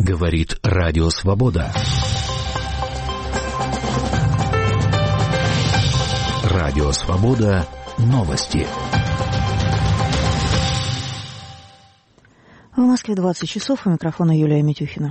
Говорит Радио Свобода. Радио Свобода. Новости. В Москве 20 часов. У микрофона Юлия Митюхина.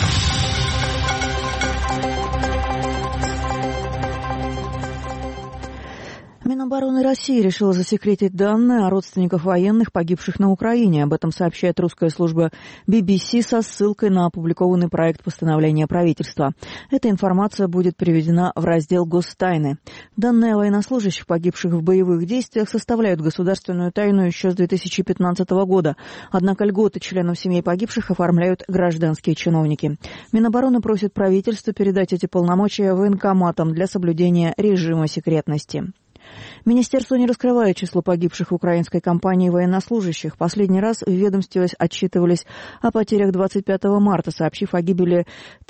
Минобороны России решила засекретить данные о родственниках военных, погибших на Украине. Об этом сообщает русская служба BBC со ссылкой на опубликованный проект постановления правительства. Эта информация будет переведена в раздел «Гостайны». Данные о военнослужащих, погибших в боевых действиях, составляют государственную тайну еще с 2015 года. Однако льготы членам семей погибших оформляют гражданские чиновники. Минобороны просит правительство передать эти полномочия военкоматам для соблюдения режима секретности. Министерство не раскрывает число погибших в украинской кампании военнослужащих. Последний раз в ведомстве отчитывались о потерях 25 марта, сообщив о гибели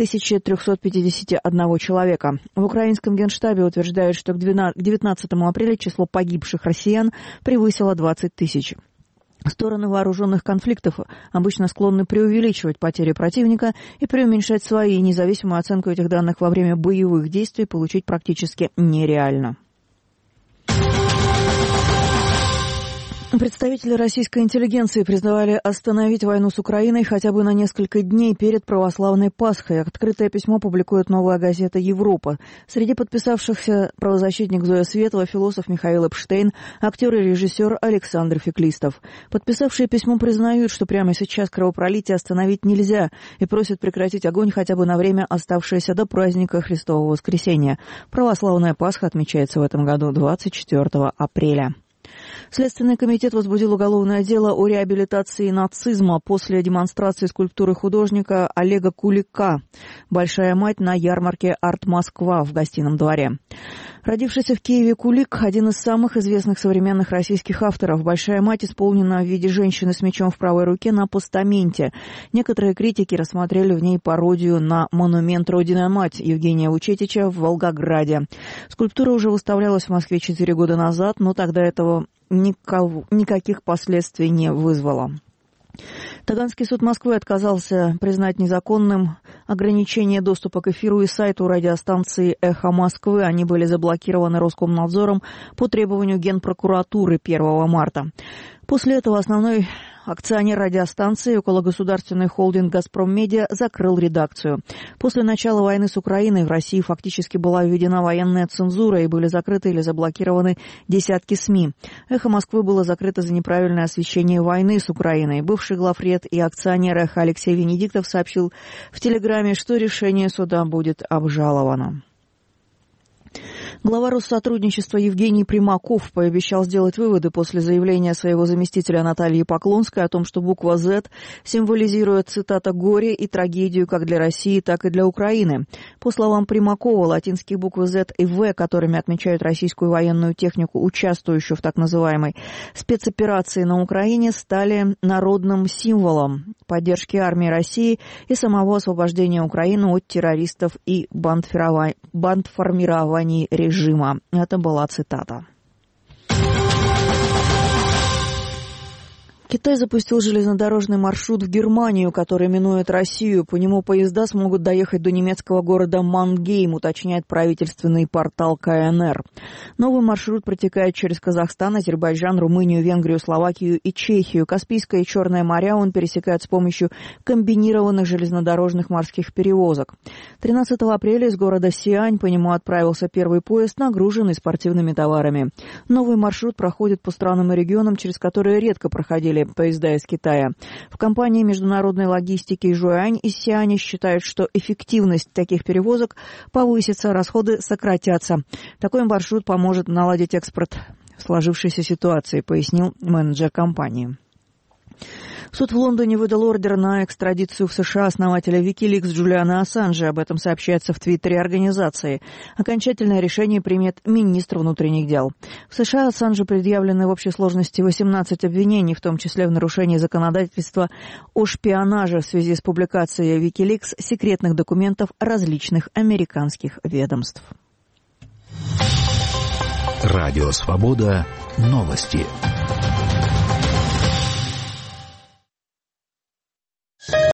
1351 человека. В украинском генштабе утверждают, что к 19 апреля число погибших россиян превысило 20 тысяч. Стороны вооруженных конфликтов обычно склонны преувеличивать потери противника и преуменьшать свои. Независимую оценку этих данных во время боевых действий получить практически нереально. Представители российской интеллигенции призвали остановить войну с Украиной хотя бы на несколько дней перед православной Пасхой. Открытое письмо публикует «Новая газета Европа». Среди подписавшихся правозащитник Зоя Светова, философ Михаил Эпштейн, актер и режиссер Александр Феклистов. Подписавшие письмо признают, что прямо сейчас кровопролитие остановить нельзя, и просят прекратить огонь хотя бы на время, оставшееся до праздника Христового воскресения. Православная Пасха отмечается в этом году 24 апреля. Следственный комитет возбудил уголовное дело о реабилитации нацизма после демонстрации скульптуры художника Олега Кулика «Большая мать» на ярмарке «Арт Москва» в Гостином дворе. Родившийся в Киеве Кулик – один из самых известных современных российских авторов. «Большая мать» исполнена в виде женщины с мечом в правой руке на постаменте. Некоторые критики рассмотрели в ней пародию на монумент «Родина мать» Евгения Учетича в Волгограде. Скульптура уже выставлялась в Москве 4 года назад, но тогда этого никаких последствий не вызвало. Таганский суд Москвы отказался признать незаконным ограничение доступа к эфиру и сайту радиостанции «Эхо Москвы». Они были заблокированы Роскомнадзором по требованию Генпрокуратуры 1 марта. После этого основной акционер радиостанции, окологосударственный холдинг «Газпром Медиа», закрыл редакцию. После начала войны с Украиной в России фактически была введена военная цензура и были закрыты или заблокированы десятки СМИ. «Эхо Москвы» было закрыто за неправильное освещение войны с Украиной. Бывший главред и акционер «Эхо» Алексей Венедиктов сообщил в Телеграме, что решение суда будет обжаловано. Глава Россотрудничества Евгений Примаков пообещал сделать выводы после заявления своего заместителя Натальи Поклонской о том, что буква «З» символизирует, цитата, «горе и трагедию как для России, так и для Украины». По словам Примакова, латинские буквы «З» и «В», которыми отмечают российскую военную технику, участвующую в так называемой спецоперации на Украине, стали народным символом поддержки армии России и самого освобождения Украины от террористов и бандформирований режима. Это была цитата. Китай запустил железнодорожный маршрут в Германию, который минует Россию. По нему поезда смогут доехать до немецкого города Мангейм, уточняет правительственный портал КНР. Новый маршрут протекает через Казахстан, Азербайджан, Румынию, Венгрию, Словакию и Чехию. Каспийское и Черное моря он пересекает с помощью комбинированных железнодорожных морских перевозок. 13 апреля из города Сиань по нему отправился первый поезд, нагруженный спортивными товарами. Новый маршрут проходит по странам и регионам, через которые редко проходили поезда из Китая. В компании международной логистики Жуань из Сианя считают, что эффективность таких перевозок повысится, расходы сократятся. Такой маршрут поможет наладить экспорт в сложившейся ситуации, пояснил менеджер компании. Суд в Лондоне выдал ордер на экстрадицию в США основателя Wikileaks Джулиана Ассанжа. Об этом сообщается в твиттере организации. Окончательное решение примет министр внутренних дел. В США Ассанжу предъявлены в общей сложности 18 обвинений, в том числе в нарушении законодательства о шпионаже в связи с публикацией Wikileaks секретных документов различных американских ведомств. Радио Свобода. Новости.